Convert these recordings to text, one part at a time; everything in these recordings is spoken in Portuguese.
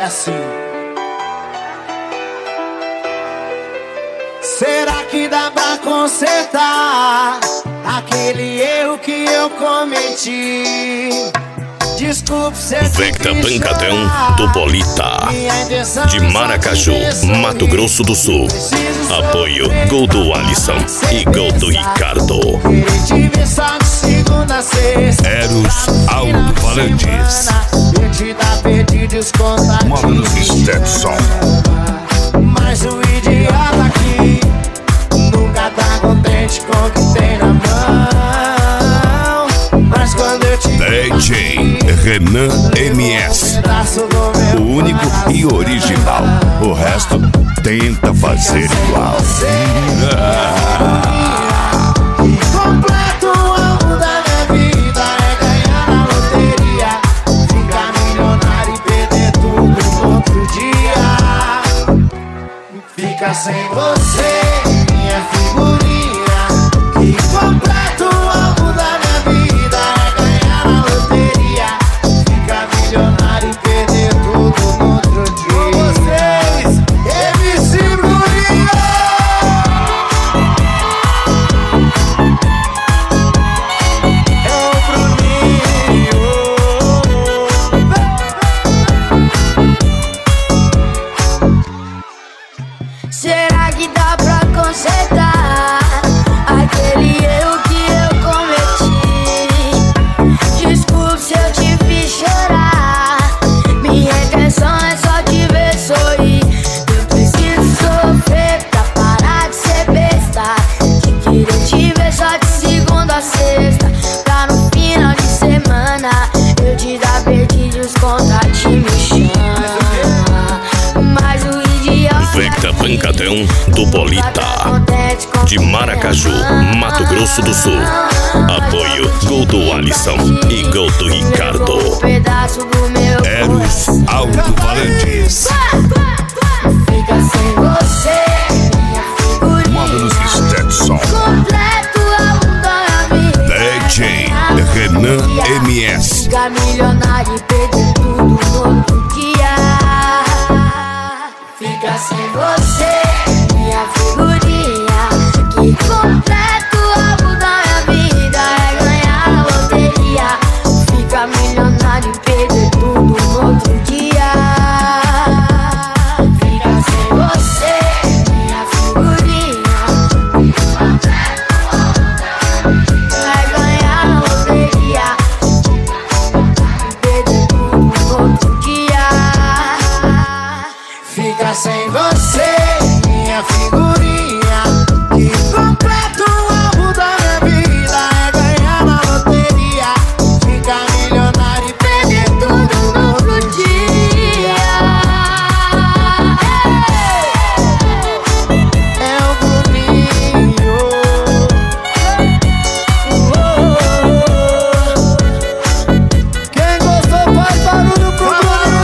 assim. Será que dá pra consertar aquele erro que eu cometi? Desculpe ser Vecta Pancadão do Bolita, de Maracaju, Mato Grosso do Sul. Apoio Gol do Alisson e Gol do Ricardo. Eros Alto-Falantes, Módulos Stetson. Mas o idiota aqui nunca tá contente com o que tem na mão. Mas quando eu te DJ Renan MS, o único e original. O resto tenta fazer igual. Completo o alvo da minha vida é ganhar na loteria, ficar milionário e perder tudo no outro dia. Fica sem você, minha figurinha. E completo o alvo da minha vida é ganhar na loteria, ficar milionário e perder tudo no outro dia. Com vocês, MC Bruninho! É o Bruninho. Será que dá pra consertar aquele erro que eu cometi? Desculpe se eu te fiz chorar. Minha intenção é só te ver sorrir. Eu preciso sofrer pra parar de ser besta, de querer te ver só de segunda a sexta, pra no final de semana eu te dar pedidos contra te me chama. Mas o idiota Vecta Pancadão do Bolita, de Maracaju, Mato Grosso do Sul. Apoio Gol do Alisson e Gol do Ricardo. Eros Alto-Falantes, Fica sem você, minha figurinha. Módulos Stetson. Completo a da minha vida. DJ Renan MS, Ficar milionário e perder tudo no outro dia. Fica sem você, minha figurinha. Que completo o alvo da minha vida é ganhar na loteria, ficar milionário e perder tudo no outro dia. Fica sem você, minha figurinha. Que completo o alvo da minha vida é ganhar na loteria, perder tudo no outro dia. Fica sem você, minha figurinha. Que completo o alvo da minha vida é ganhar na loteria, ficar milionário e perder tudo no outro dia. É o Bruninho. Quem gostou faz barulho pro Bruninho,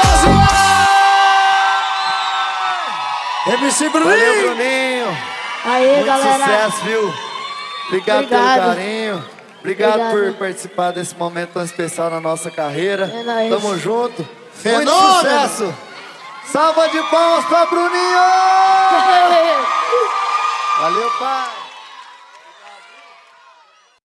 rapaziada. MC Bruninho. Valeu, Bruninho. Aí, Muito galera. sucesso, viu? Obrigado pelo Obrigado. carinho. Obrigado por Obrigado. participar desse momento tão especial na nossa carreira. É nóis. Tamo junto. Muito Fenômeno. sucesso. Salva de palmas pra Bruninho. Valeu, pai.